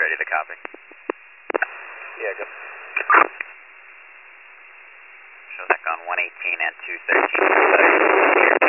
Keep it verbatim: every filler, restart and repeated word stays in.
ready to copy. Yeah, go. Show that on one eighteen and two thirteen.